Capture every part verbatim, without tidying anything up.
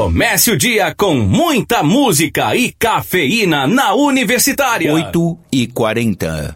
Comece o dia com muita música e cafeína na Universitária. oito e quarenta.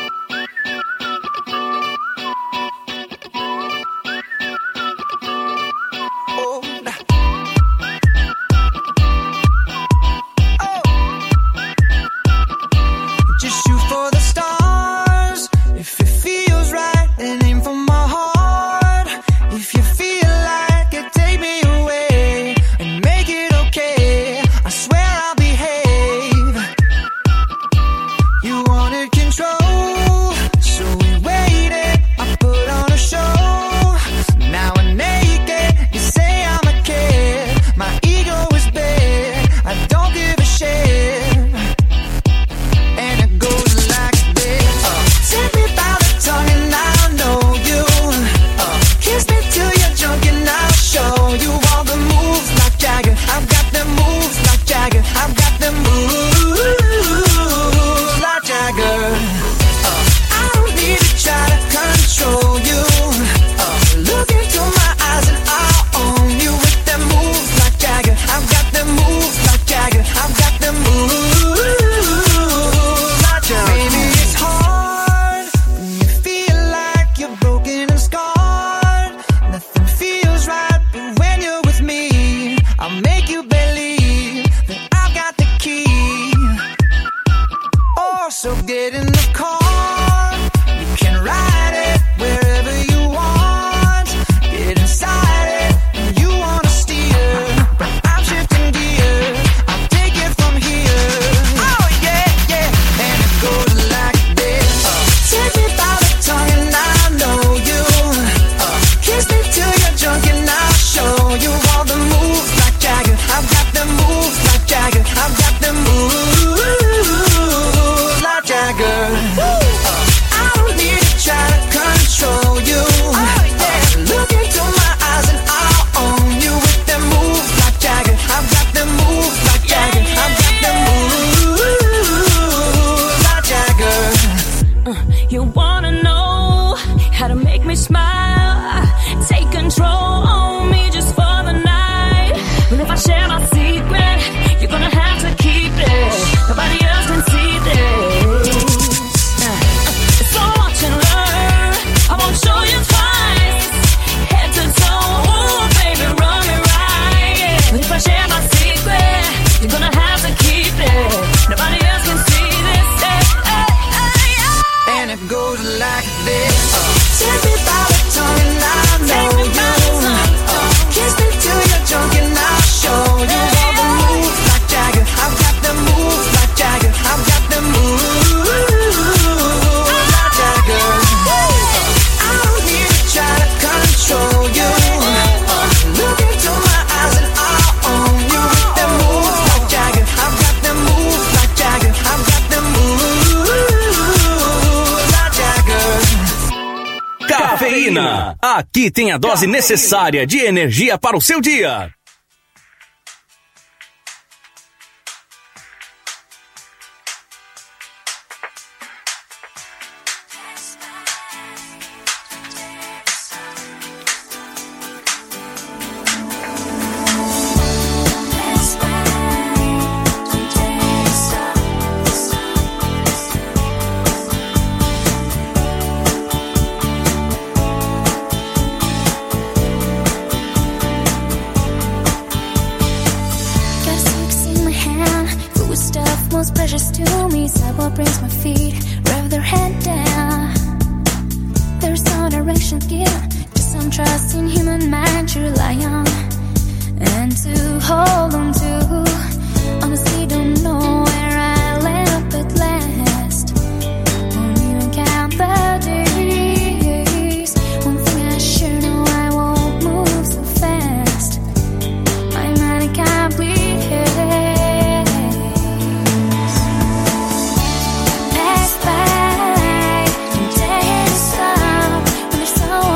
Aqui tem a dose necessária de energia para o seu dia.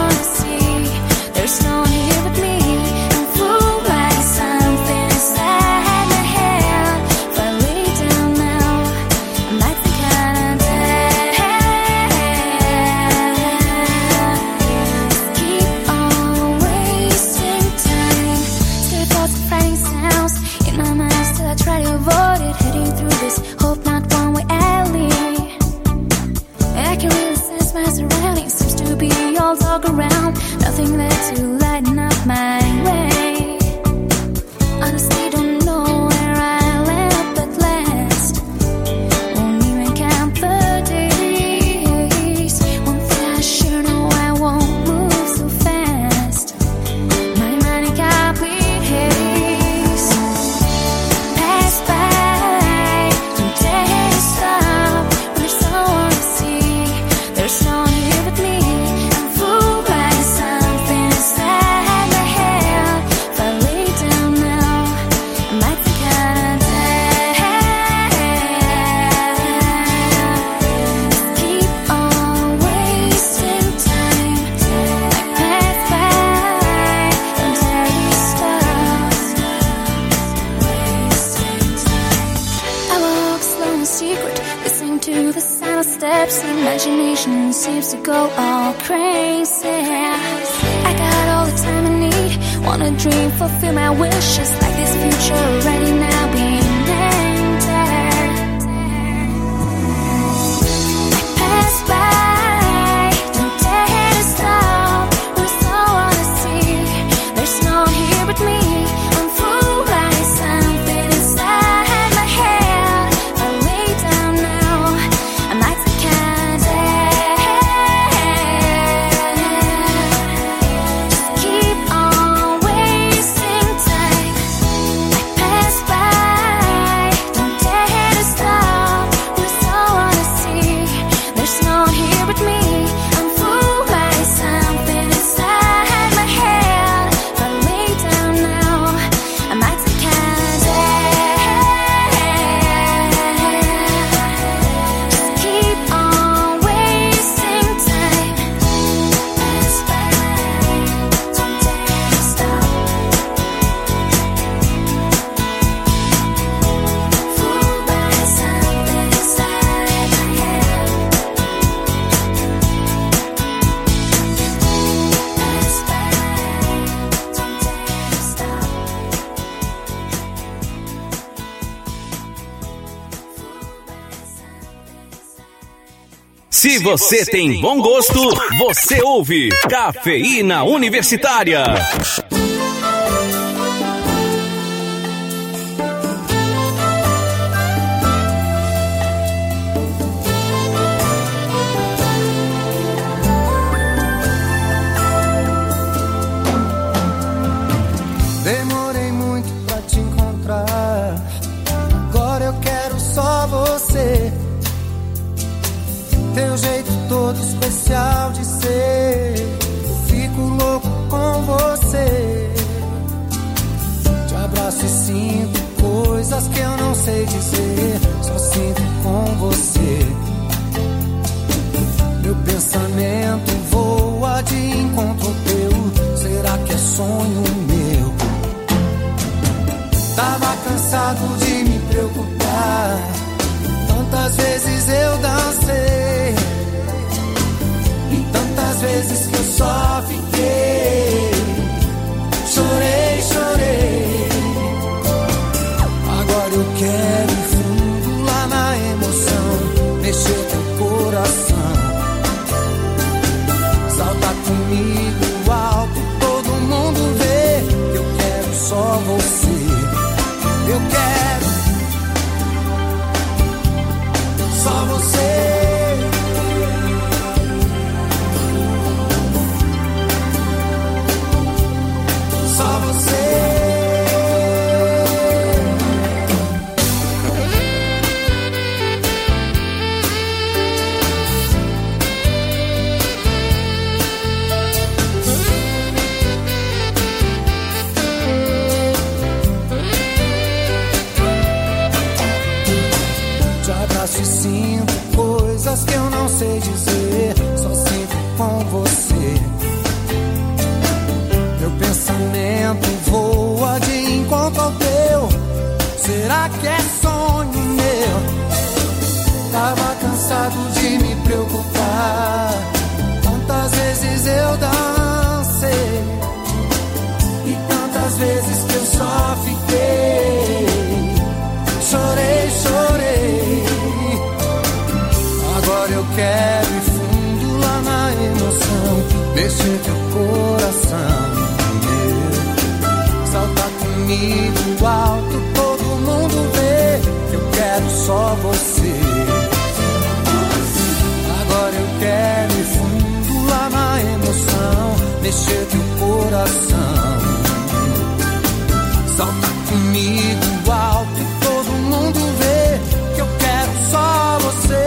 There's no here but me, and fool like something inside. steps, imagination seems to go all crazy. I got all the time I need, wanna dream, fulfill my wishes, like this future already now being entered. I pass by, don't dare to stop, there's no one to see, there's no one here but me. I'm fooled by something inside my head. I lay down now, I might take a day. Just keep on wasting time. I pass by, don't dare to stop, there's no one to see, there's no one here but me. I'm fooled by something inside my head. I lay down now, I might take a day. Just keep on wasting time. Pass by, don't dare to stop. Fooled by something inside my head. Pass by, don't dare to stop. Se você tem bom gosto, você ouve Cafeína Universitária. Demorei muito pra te encontrar, agora eu quero só você. Teu jeito todo especial de ser, eu fico louco com você. Te abraço e sinto coisas que eu não sei dizer, só sinto com você. Meu pensamento voa de encontro ao teu, será que é sonho meu? Tava cansado de me preocupar, tantas vezes eu dancei, e tantas vezes que eu só fiquei. Chorei, chorei. Agora eu quero ir fundo lá na emoção, mexer teu coração. Salta comigo alto, todo mundo vê que eu quero só você. Eu quero só você. Só você. Te abraço e sinto coisas que eu não sei dizer, só sinto com você. Meu pensamento voa de encontro ao teu, será que é sonho meu? Tava cansado de me preocupar, tantas vezes eu dancei, e tantas vezes que eu só fiquei. Chorei, chorei. Agora eu quero ir fundo lá na emoção, mexer teu coração. Salta comigo alto, todo mundo vê que eu quero só você. Agora eu quero ir fundo lá na emoção, mexer teu coração. Salta comigo alto, todo mundo vê que eu quero só você.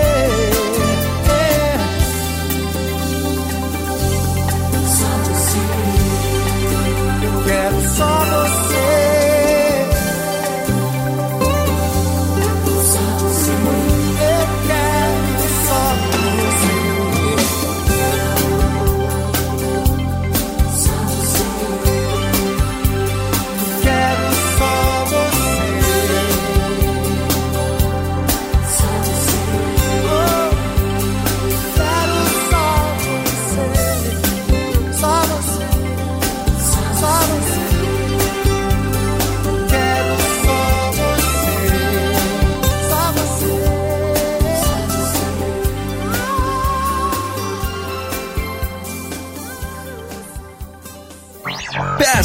Só você. Eu quero só você. Só você. Eu quero só você. Só você.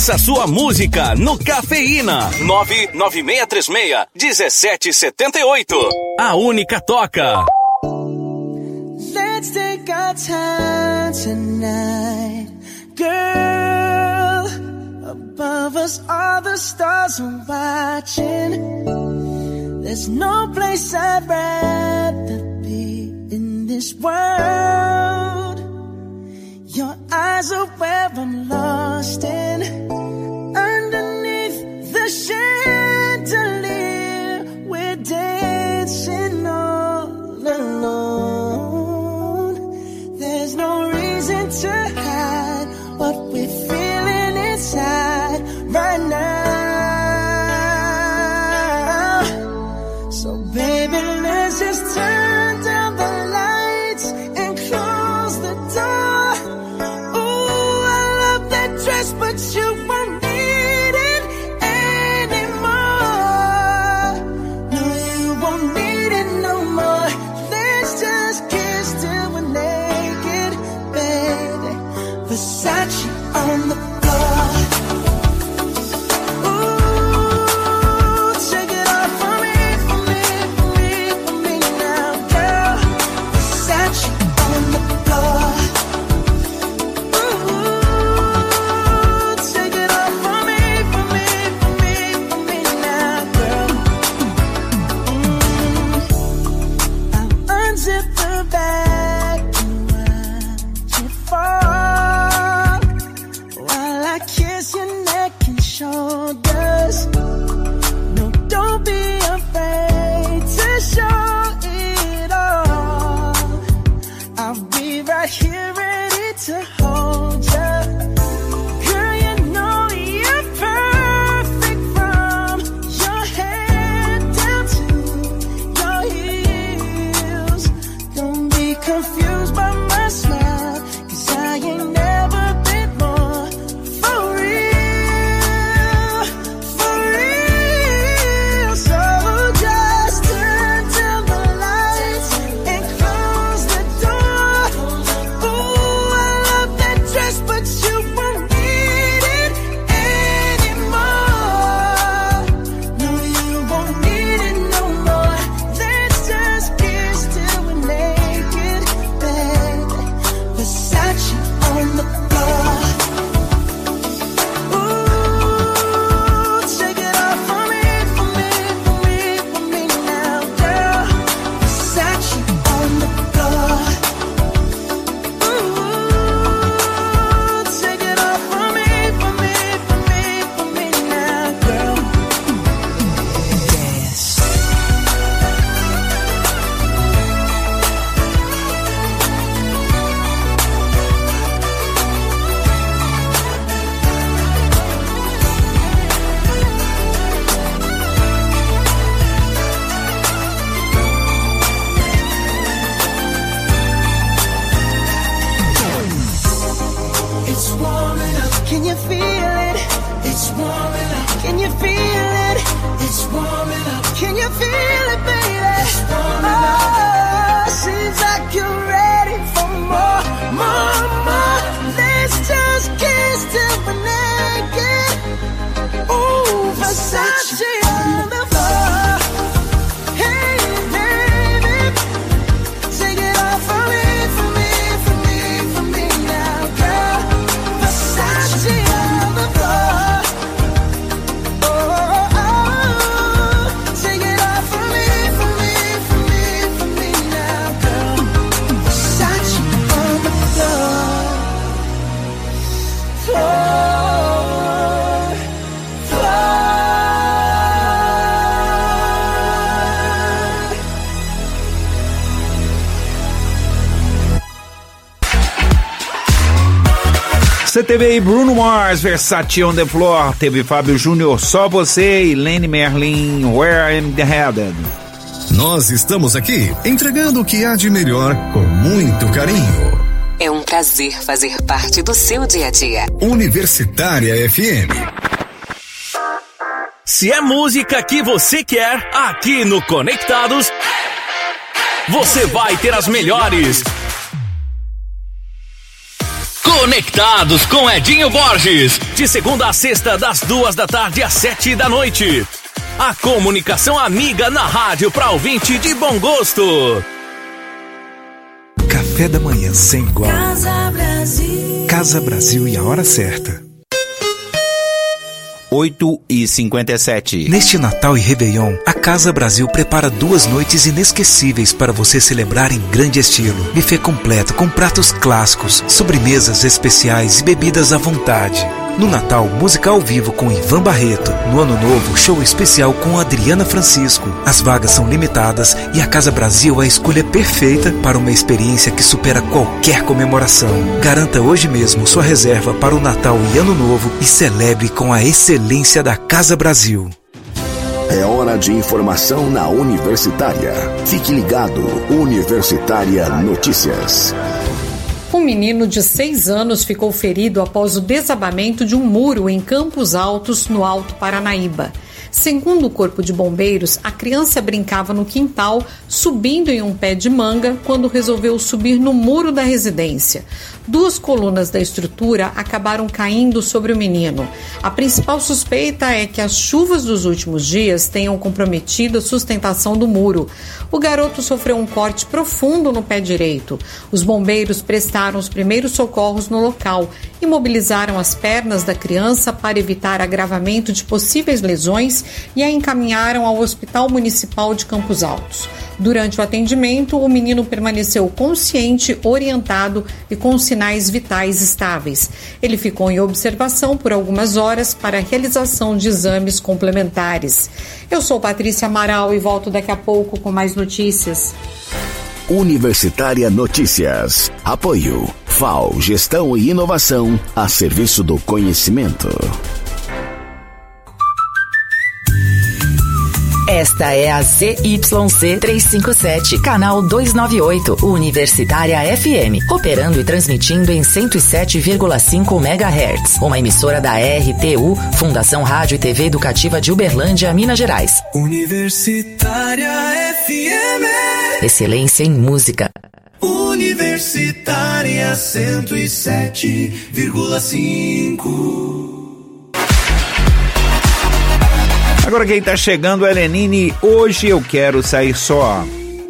Peça sua música no Cafeína. nove nove seis três seis, um sete sete oito. A única toca. Let's take our time tonight, girl. Above us all the stars are watching. There's no place I'd rather be in this world. Your eyes are where I'm lost in. Underneath the chandelier, we're dancing all alone. There's no reason to hide what we're feeling inside right now. So baby, let's just turn down the lights and close the door. Ooh, I love that dress, but you won't need it anymore. No, you won't need it no more. Let's just kiss till we're naked, baby. Versace on the floor. Ooh, take it off for me, for me, for me, for me now, girl. Versace on the floor. Ooh, take it off for me, for me, for me, for me now, girl. Mm. I'll unzip the bag and watch it fall while I kiss your neck and shoulders. No, don't be afraid to show it all. I'll be right here ready to hold ya. Girl, you know you're perfect from your head down to your heels. Don't be confused by my smile, 'cause I ain't never been more for real, for real. So just turn down the lights and close the door. Ooh, I love that dress, but you won't need it anymore. No, you won't need it no more. Let's just kiss till we're naked, baby. Versace on the floor. Ooh, take it off for me, for me, for me, for me now, girl. Versace on the floor. Ooh, take it off for me, for me, for me, for me now, girl. Dance. It's warming up. Can you feel it? It's warming up. Can you feel it? It's warming up. Can you feel it, baby? It's warming up. Oh, seems like you're ready for more, more, more. Let's just kiss till we're naked. Ooh, Versace on the floor. Hey, baby, take it off for me, for me, for me, for me now, girl. Versace on the floor. Oh, oh, oh. Take it off for me, for me, for me, for me now, girl. Versace on the floor. Floor, floor. Você teve aí Bruno Mars, Versace on the Floor. Teve Fábio Júnior, Só Você, e Lenny Merlin, Where I'm Headed. Nós estamos aqui entregando o que há de melhor com muito carinho. É um prazer fazer parte do seu dia a dia. Universitária F M. Se é música que você quer, aqui no Conectados, você vai ter as melhores. Conectados com Edinho Borges, de segunda a sexta, das duas da tarde às sete da noite. A comunicação amiga na rádio para ouvinte de bom gosto. Café da manhã sem igual. Casa Brasil. Casa Brasil e a hora certa. oito e cinquenta e sete. Neste Natal e Réveillon, a Casa Brasil prepara duas noites inesquecíveis para você celebrar em grande estilo. Buffet completo com pratos clássicos, sobremesas especiais e bebidas à vontade. No Natal, música ao vivo com Ivan Barreto. No Ano Novo, show especial com Adriana Francisco. As vagas são limitadas e a Casa Brasil é a escolha perfeita para uma experiência que supera qualquer comemoração. Garanta hoje mesmo sua reserva para o Natal e Ano Novo e celebre com a excelência da Casa Brasil. É hora de informação na Universitária. Fique ligado, Universitária Notícias. Um menino de seis anos ficou ferido após o desabamento de um muro em Campos Altos, no Alto Paranaíba. Segundo o Corpo de Bombeiros, a criança brincava no quintal, subindo em um pé de manga, quando resolveu subir no muro da residência. Duas colunas da estrutura acabaram caindo sobre o menino. A principal suspeita é que as chuvas dos últimos dias tenham comprometido a sustentação do muro. O garoto sofreu um corte profundo no pé direito. Os bombeiros prestaram os primeiros socorros no local, imobilizaram as pernas da criança para evitar agravamento de possíveis lesões e a encaminharam ao Hospital Municipal de Campos Altos. Durante o atendimento, o menino permaneceu consciente, orientado e com sinais vitais estáveis. Ele ficou em observação por algumas horas para a realização de exames complementares. Eu sou Patrícia Amaral e volto daqui a pouco com mais notícias. Universitária Notícias. Apoio F A O, Gestão e Inovação a serviço do conhecimento. Esta é a Z Y C trezentos e cinquenta e sete, canal duzentos e noventa e oito, Universitária F M, operando e transmitindo em cento e sete vírgula cinco megahertz, uma emissora da R T U, Fundação Rádio e T V Educativa de Uberlândia, Minas Gerais. Universitária F M. Excelência em música. Universitária cento e sete vírgula cinco. Agora quem tá chegando é Lenine, hoje eu quero sair só.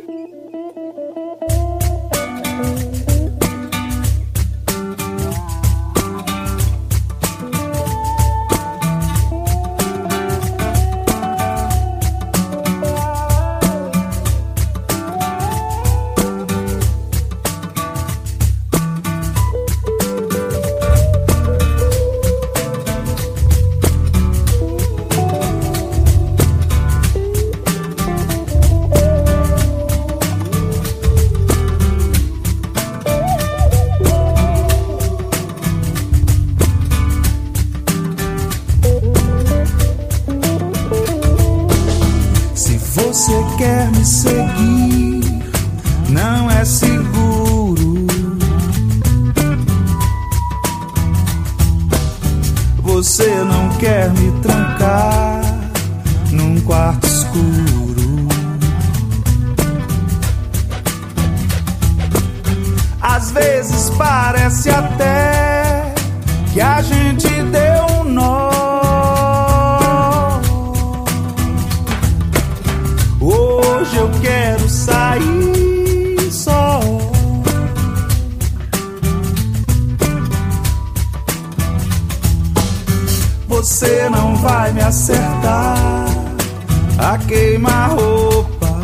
Você não vai me acertar a queima-roupa.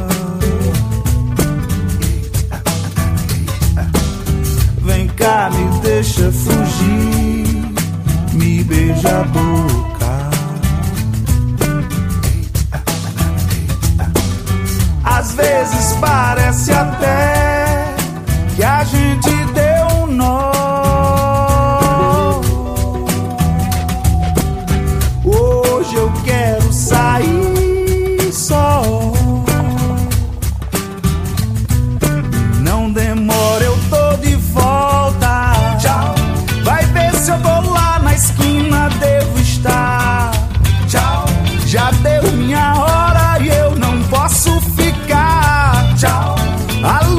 Vem cá, me deixa fugir, me beija a boca. Às vezes parece até que a gente deu um nó. Eu quero sair só. Não demora, eu tô de volta. Tchau. Vai ver se eu tô lá na esquina, devo estar. Tchau. Já deu minha hora e eu não posso ficar. Tchau. A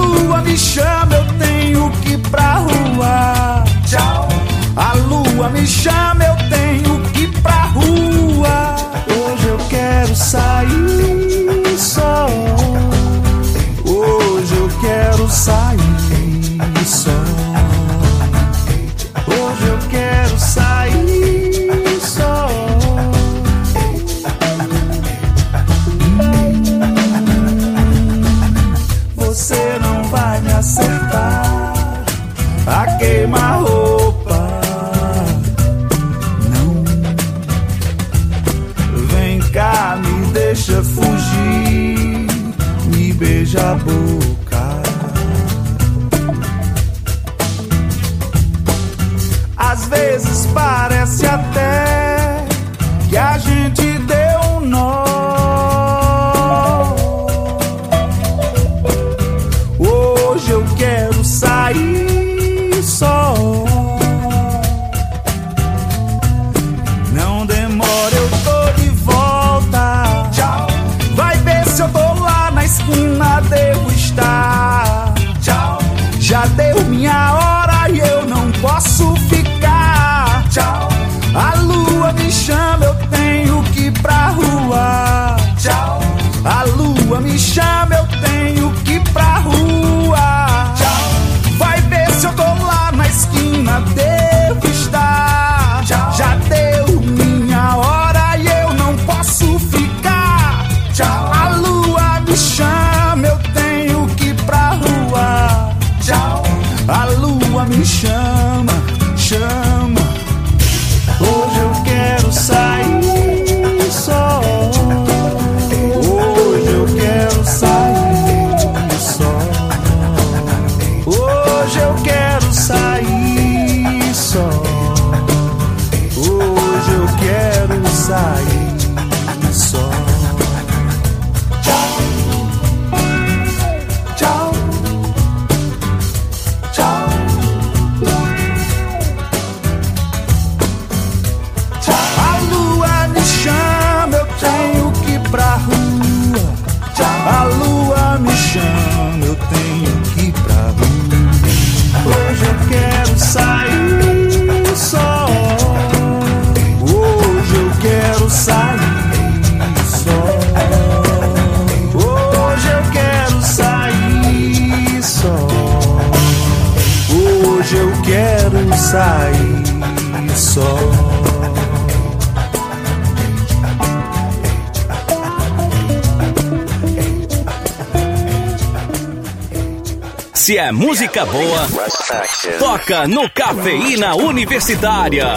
Se é música boa, toca no Cafeína Universitária.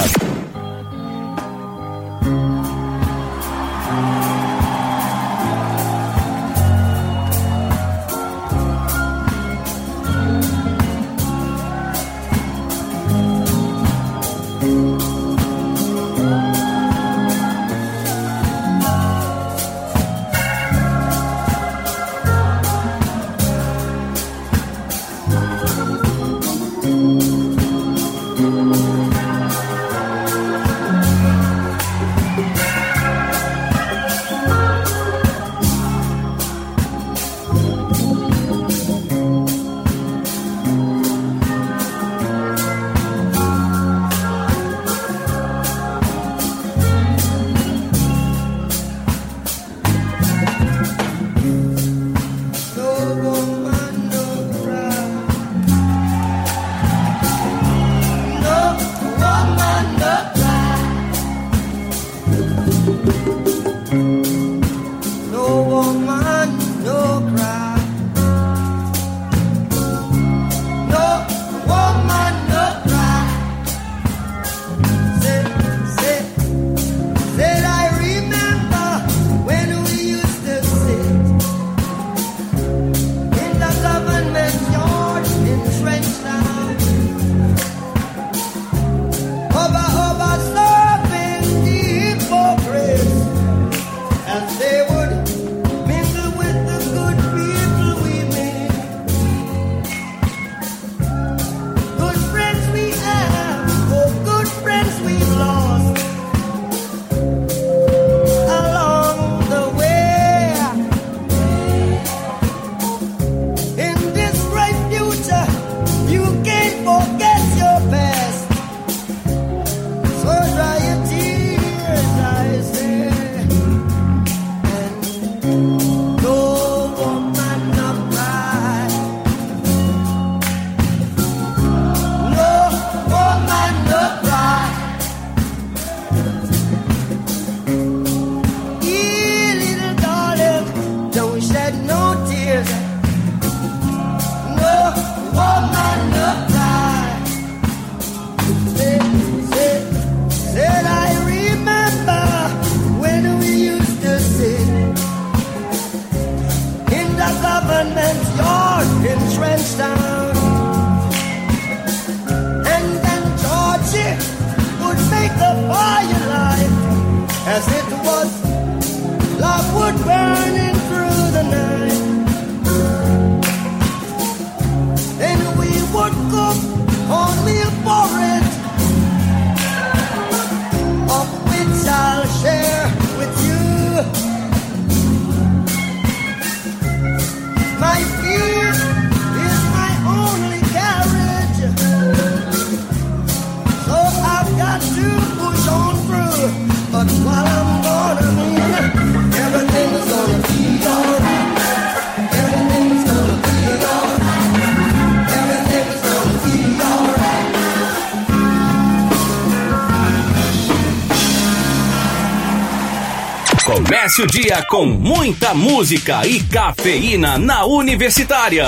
Comece o dia com muita música e cafeína na Universitária.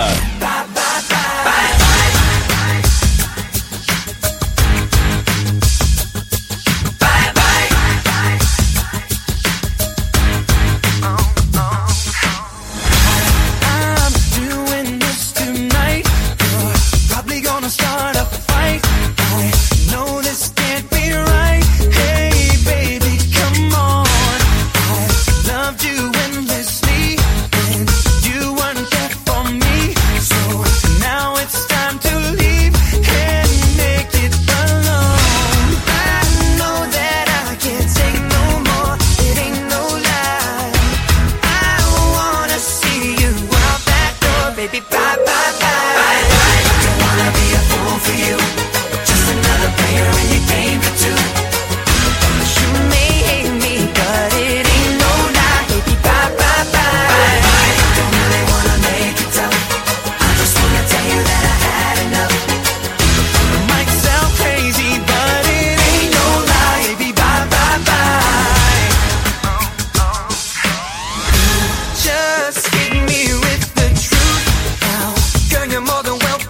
Just hit me with the truth now. Girl, you're more than welcome.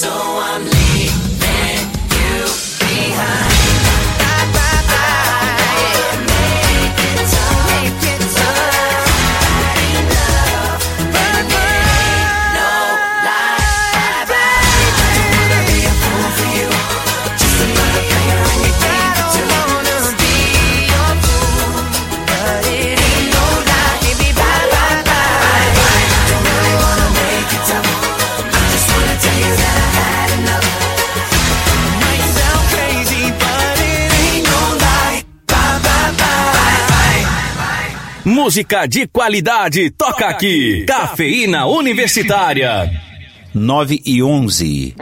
So I'm leaving you behind. Bye, bye, bye. Make it tough, make it tough. Enough, but ain't no lie. Bye, bye. Don't wanna be a fool for you, just another player in your game. I don't wanna be your fool, but it ain't no lie. Baby, bye, bye, bye. Don't really wanna make it tough. I just wanna tell you that I had enough. Might sound crazy, but it ain't no lie. Bye, bye, bye. Música de qualidade toca aqui. Cafeína Universitária. nove e onze.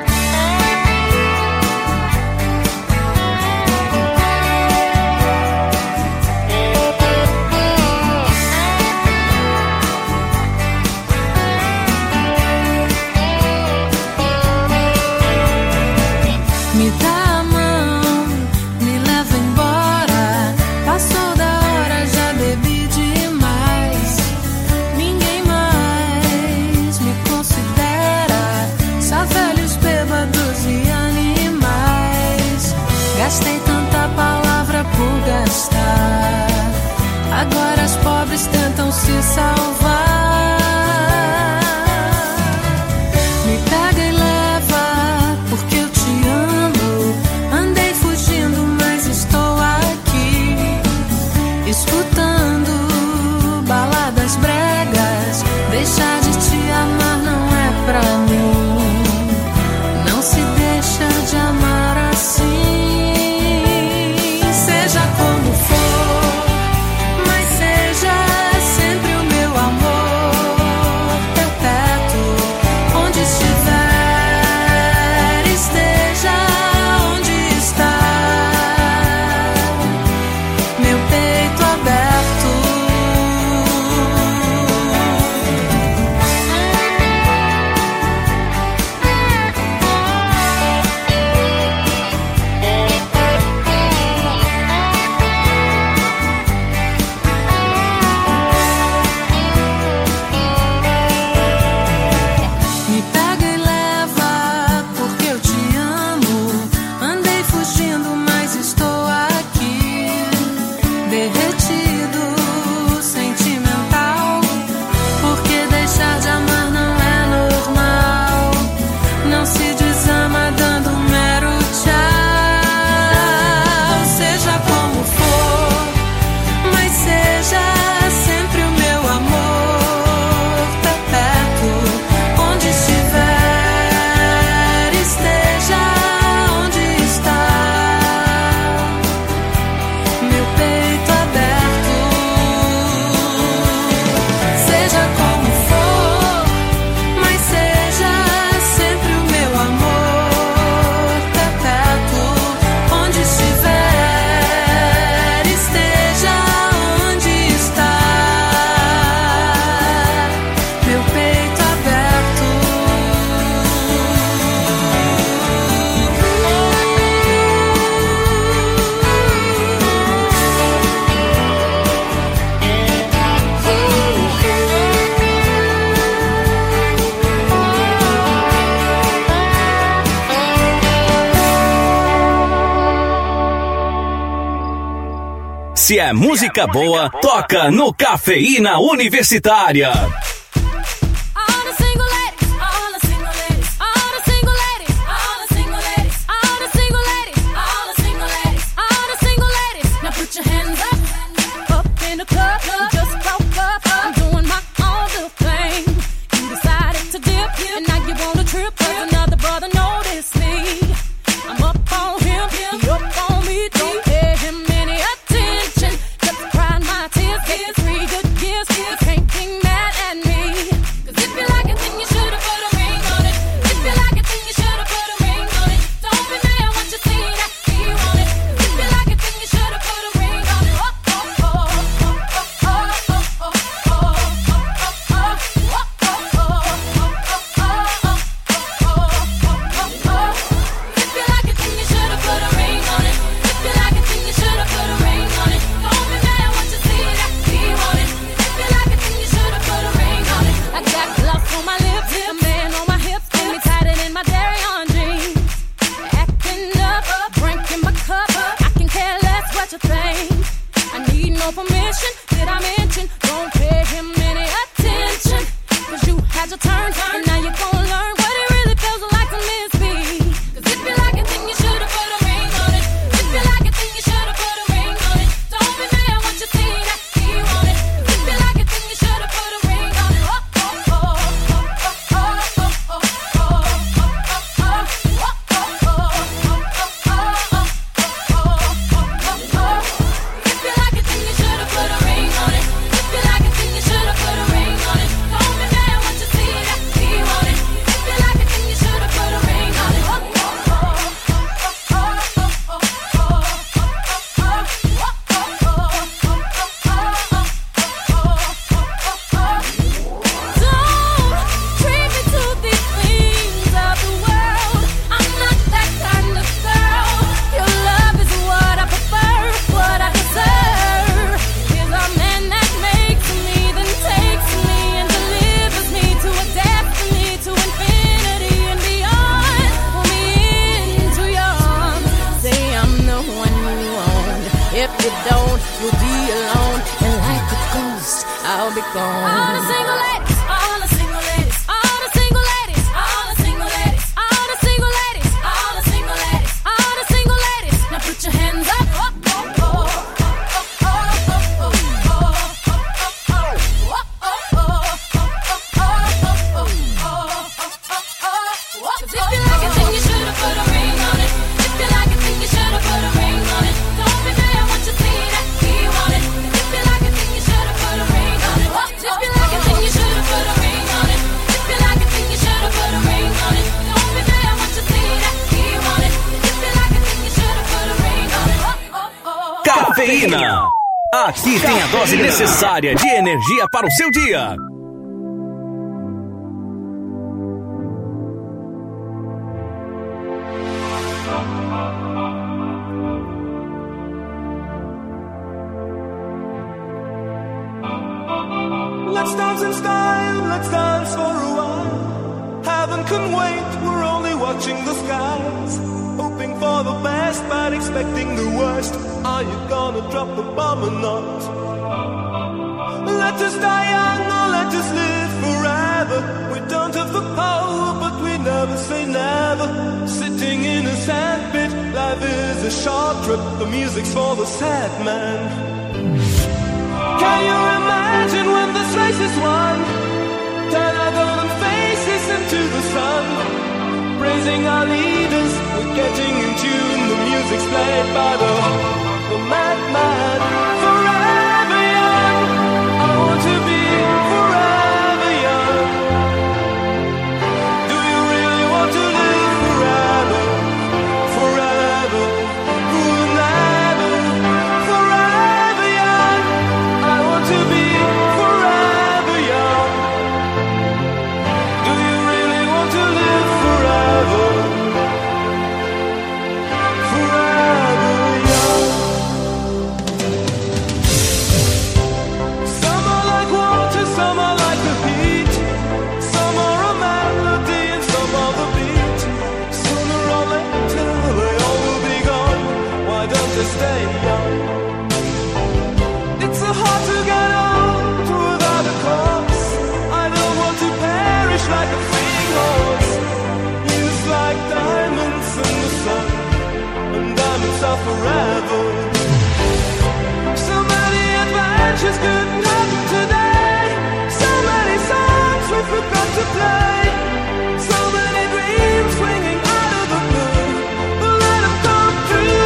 Me dá a mão, me leva embora. Passou da hora, já bebi demais. Ninguém mais me considera, só velhos bêbados e animais. Gastei tanta palavra por gastar, agora as pobres tentam se salvar. Me pega e leva, porque eu te amo. Andei fugindo, mas estou aqui, escutando baladas bregas. Deixar de te amar não é pra mim. Não se deixa de amar assim. Seja como for, mas seja sempre o meu amor perpétuo. Onde estiver, esteja onde está, meu peito aberto. Me pega e leva, porque eu te amo. Andei fugindo, mas estou aqui, derretido, sentimental. Porque deixar de amar não é normal. Não se desama dando um mero tchau. Seja como for, mas seja sempre o meu amor perpétuo. Onde estiver, esteja onde está, meu peito aberto. Seja como for, mas seja sempre o meu amor perpétuo. Onde estiver, esteja onde está, meu peito aberto. Se é música boa, toca no Cafeína Universitária. All the single ladies, all the single ladies, all the single ladies, all the single ladies, all the single ladies, all the single ladies, all the single ladies. Now put your hands up, up in the club. You just broke up, I'm doing my own little thing. You decided to dip, and now you want a trip, 'cause another brother noticed me. I'm up on him, he up on me. Don't pay him any attention, just crying my tears, getting three good years. You can't be mad at me, 'cause if you like it, then you should've put a ring on it. If you like it, then you should've put a ring on it. Don't be mad when you see that he want it. If you like it, then you should've put a ring on it. Oh, oh, oh, oh, oh, oh, oh, oh, oh, oh, oh, oh, oh, oh, oh, oh, oh. If you like it, then you should've if you don't, you'll be alone. And like a ghost, I'll be gone. All the single ladies, all the single ladies, all the single ladies, all the single ladies, all the single ladies, all the single ladies, all the single ladies. Now put your hands up. Cafeína. Aqui tem a dose necessária de energia para o seu dia. Let's dance in style, let's dance for a while. Heaven can wait, we're only watching the skies. Hoping for the best, but expecting the worst. Are you gonna drop the bomb or not? Let us die young or let us live forever. We don't have the power, but we never say never. Sitting in a sandpit, life is a short trip. The music's for the sad man. Can you imagine when this race is won? Turn our golden faces into the sun. Praising our leaders, we're getting in tune. The music's played by the, the madman. Forever young, I want to be forever young. Do you really want to live forever? Forever, forever, forever young. I want to be forever young. Do you really want to live forever? Stay young. It's so hard to get old without a cause. I don't want to perish like a fleeing horse. Used like diamonds in the sun, and diamonds are forever. So many adventures couldn't happen today. So many songs we forgot to play. So many dreams swinging out of the blue. But let them come true.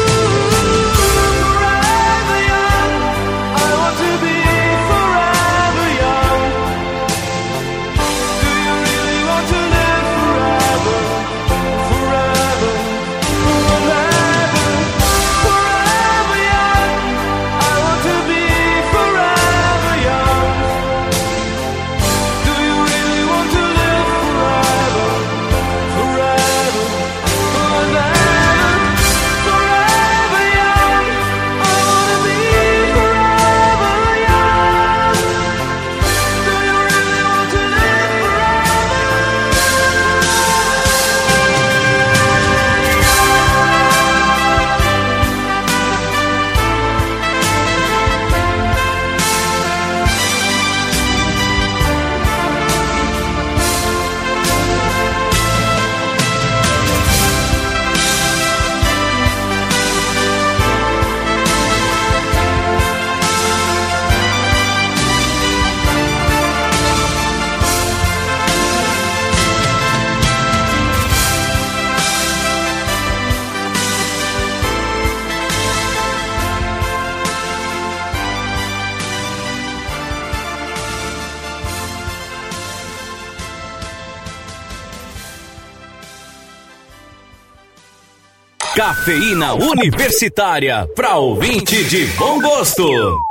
Cafeína Universitária, pra ouvinte de bom gosto.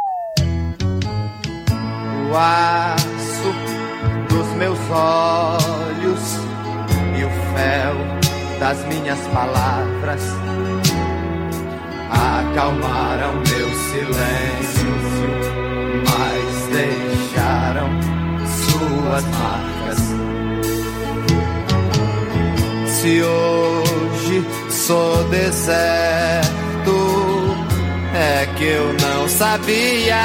O aço dos meus olhos e o fel das minhas palavras acalmaram meu silêncio, mas deixaram suas marcas. Se hoje sou deserto, é que eu não sabia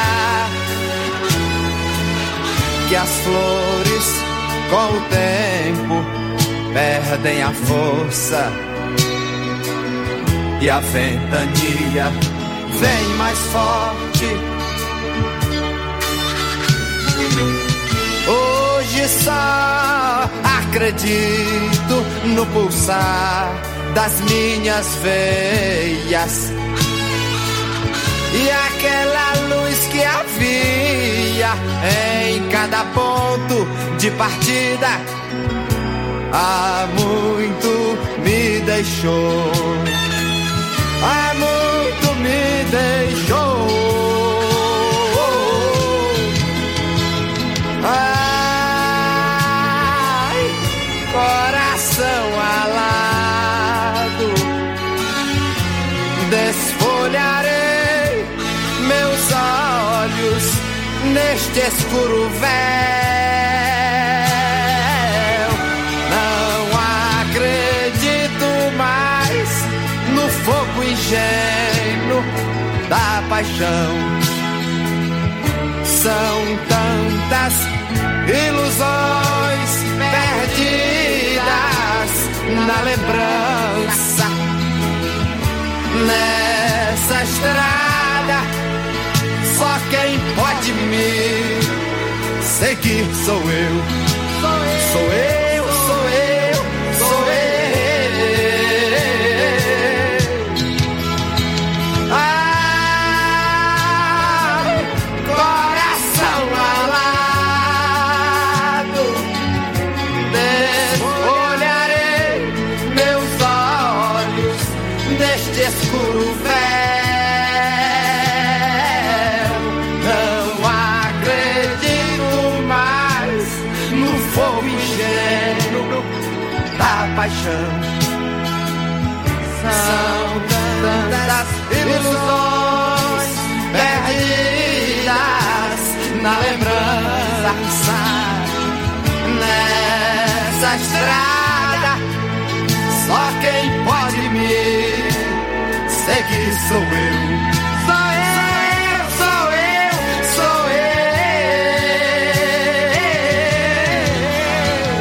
que as flores com o tempo perdem a força e a ventania vem mais forte. Hoje só acredito no pulsar das minhas veias e aquela luz que havia em cada ponto de partida há muito me deixou, há muito me deixou. Ai, coração alado, desfolharei meus olhos neste escuro véu. Não acredito mais no fogo ingênuo da paixão. São tantas ilusões perdidas na lembrança. Nessa estrada só quem pode me seguir sou eu. Sou eu, sou eu, sou eu. Ai, coração alado, desfolharei meus olhos neste escuro véu. Não acredito mais no fogo ingênuo da paixão. São tantas ilusões perdidas na lembrança. Nessa estrada só quem pode me seguir sou eu. Sou eu, sou eu, sou eu.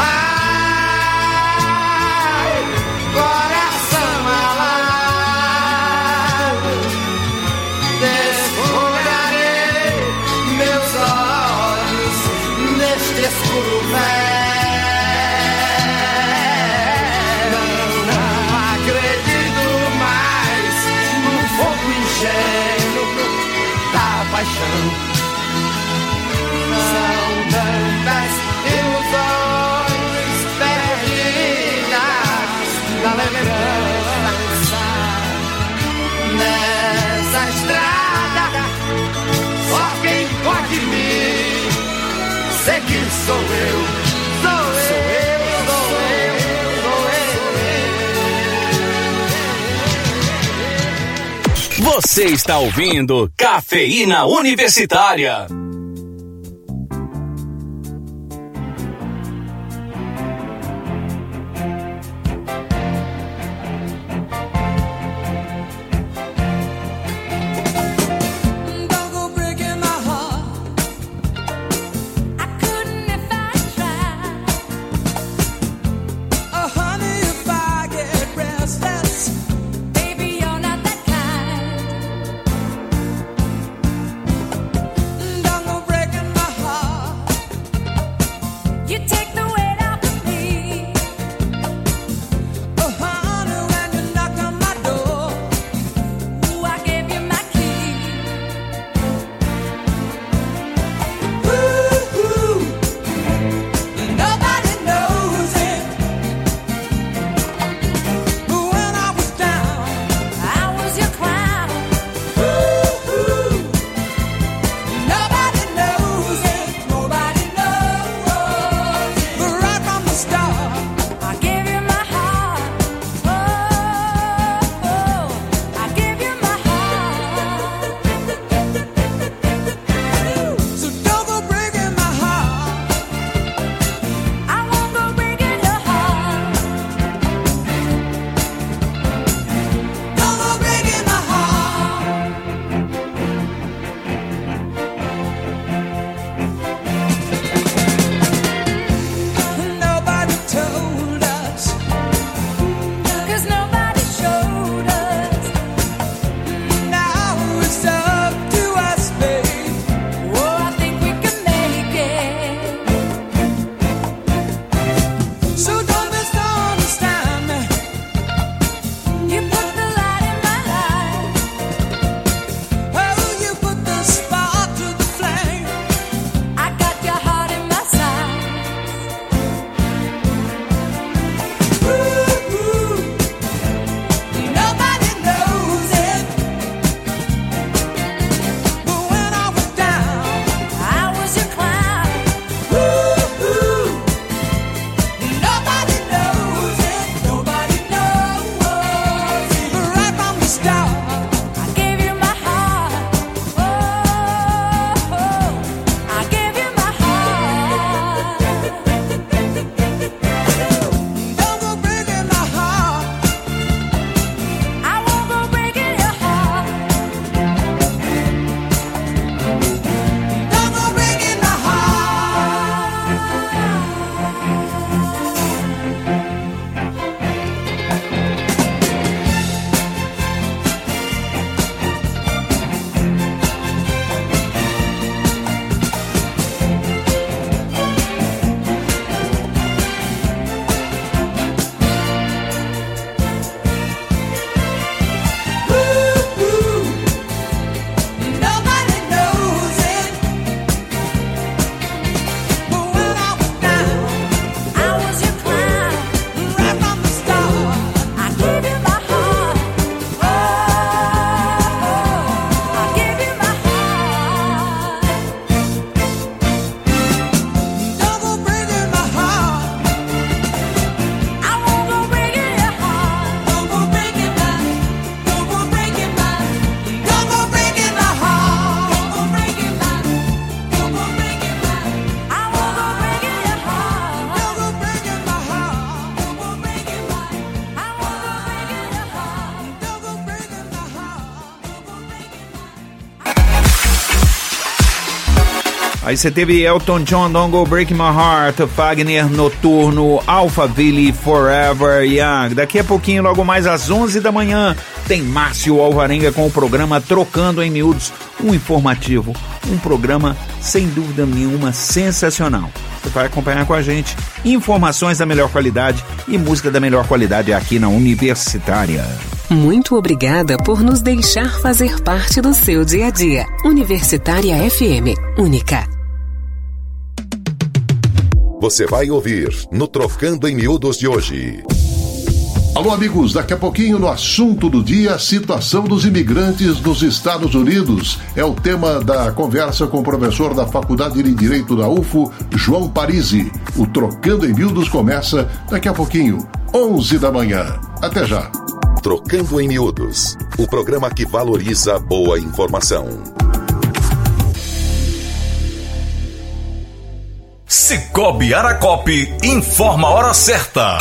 Ai, coração alado, desfolharei meus olhos neste escuro véu. São tantas ilusões perdidas na lembrança. Nessa estrada só quem pode me seguir sou eu. Sou eu, sou eu, sou eu. Você está ouvindo Cafeína Universitária. Don't Aí você teve Elton John, Don't Go Break My Heart, Fagner Noturno, Alphaville, Forever Young. Daqui a pouquinho, logo mais às onze da manhã, tem Márcio Alvarenga com o programa Trocando em Miúdos, um informativo, um programa sem dúvida nenhuma sensacional. Você vai acompanhar com a gente informações da melhor qualidade e música da melhor qualidade aqui na Universitária. Muito obrigada por nos deixar fazer parte do seu dia a dia. Universitária F M, única. Você vai ouvir no Trocando em Miúdos de hoje. Alô, amigos, daqui a pouquinho no assunto do dia, a situação dos imigrantes nos Estados Unidos. É o tema da conversa com o professor da Faculdade de Direito da U F O, João Parisi. O Trocando em Miúdos começa daqui a pouquinho, onze da manhã. Até já. Trocando em Miúdos, o programa que valoriza a boa informação. Cicobi Aracope informa a hora certa.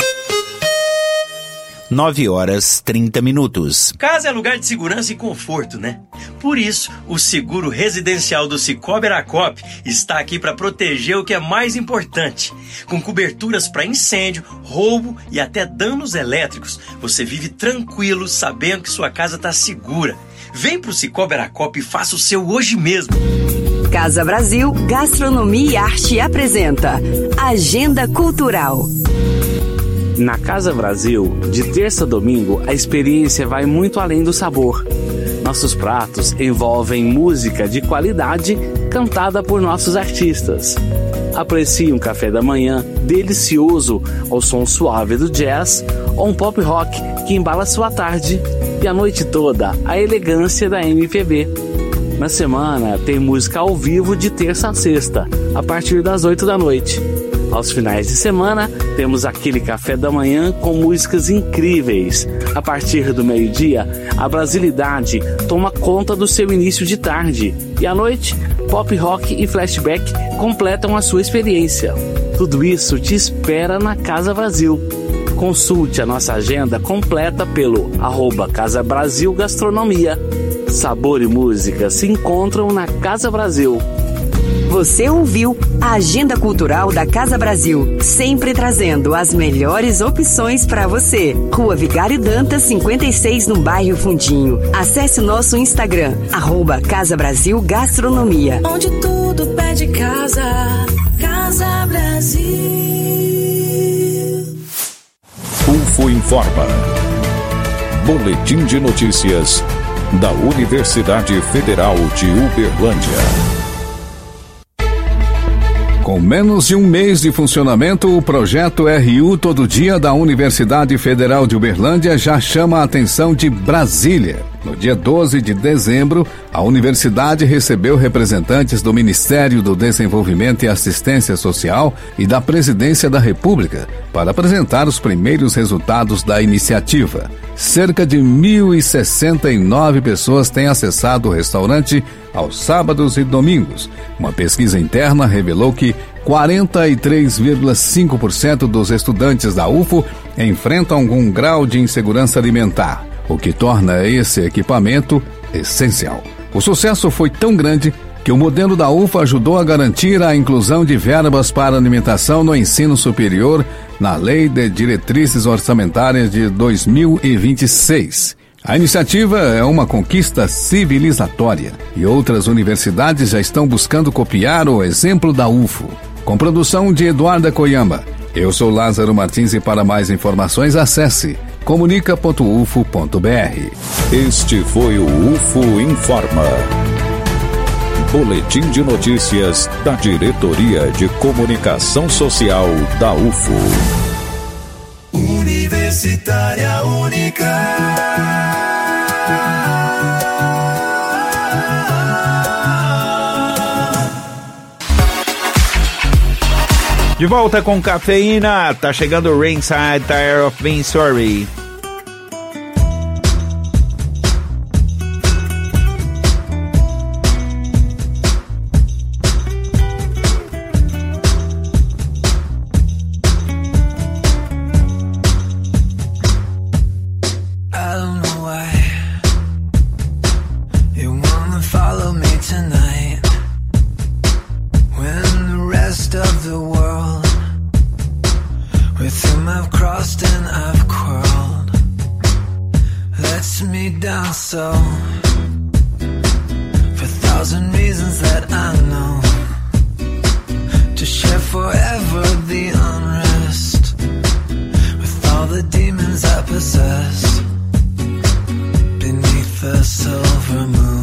nove horas trinta minutos. Casa é lugar de segurança e conforto, né? Por isso, o seguro residencial do Cicobi Aracope está aqui para proteger o que é mais importante. Com coberturas para incêndio, roubo e até danos elétricos, você vive tranquilo sabendo que sua casa está segura. Vem pro Cicobi Aracope e faça o seu hoje mesmo. Casa Brasil, Gastronomia e Arte apresenta Agenda Cultural. Na Casa Brasil, de terça a domingo, a experiência vai muito além do sabor. Nossos pratos envolvem música de qualidade cantada por nossos artistas. Aprecie um café da manhã delicioso ao som suave do jazz ou um pop rock que embala sua tarde e a noite toda a elegância da M P B. Na semana tem música ao vivo de terça a sexta, a partir das oito da noite. Aos finais de semana, temos aquele café da manhã com músicas incríveis. A partir do meio-dia, a brasilidade toma conta do seu início de tarde. E à noite, pop rock e flashback completam a sua experiência. Tudo isso te espera na Casa Brasil. Consulte a nossa agenda completa pelo arroba Casa Brasil Gastronomia. Sabor e música se encontram na Casa Brasil. Você ouviu a Agenda Cultural da Casa Brasil, sempre trazendo as melhores opções para você. Rua Vigário Dantas, cinquenta e seis, no bairro Fundinho. Acesse o nosso Instagram, arroba Casa Brasil Gastronomia. Onde tudo pede casa, Casa Brasil. U F O informa. Boletim de notícias da Universidade Federal de Uberlândia. Com menos de um mês de funcionamento, o projeto R U Todo Dia da Universidade Federal de Uberlândia já chama a atenção de Brasília. No dia doze de dezembro, a universidade recebeu representantes do Ministério do Desenvolvimento e Assistência Social e da Presidência da República para apresentar os primeiros resultados da iniciativa. Cerca de mil e sessenta e nove pessoas têm acessado o restaurante aos sábados e domingos. Uma pesquisa interna revelou que quarenta e três vírgula cinco por cento dos estudantes da U F O enfrentam algum grau de insegurança alimentar, o que torna esse equipamento essencial. O sucesso foi tão grande que o modelo da U F O ajudou a garantir a inclusão de verbas para alimentação no ensino superior na Lei de Diretrizes Orçamentárias de dois mil e vinte e seis. A iniciativa é uma conquista civilizatória e outras universidades já estão buscando copiar o exemplo da U F O. Com produção de Eduarda Koyama, eu sou Lázaro Martins e para mais informações acesse comunica ponto u f o ponto b r. Este foi o U F O Informa. Boletim de notícias da Diretoria de Comunicação Social da U F O. Universitária Única. De volta com cafeína, tá chegando o Ringside Tired of Being Sorry. When myself for a thousand reasons that I know, to share forever the unrest with all the demons I possess beneath the silver moon.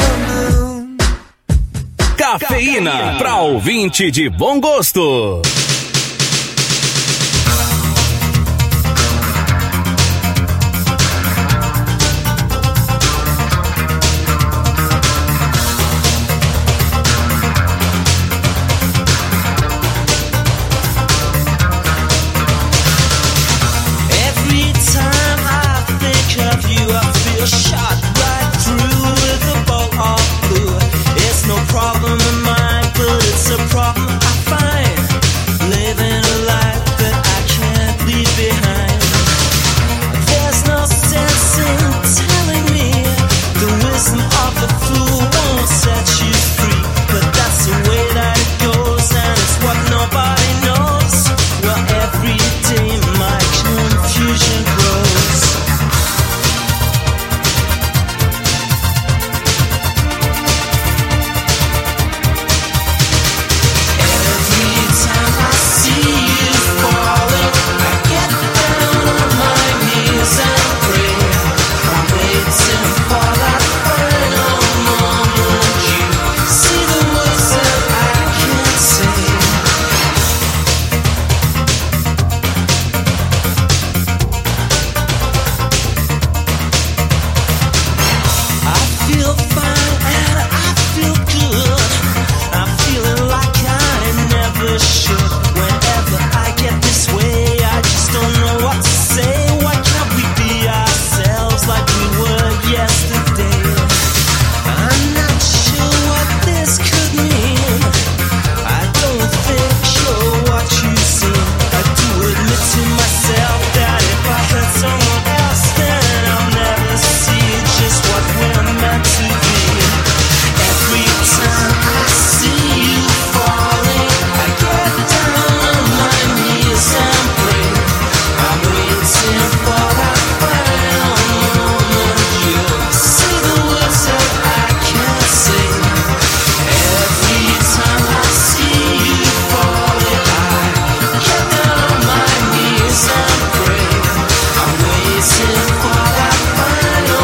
Cafeína, pra ouvinte de bom gosto.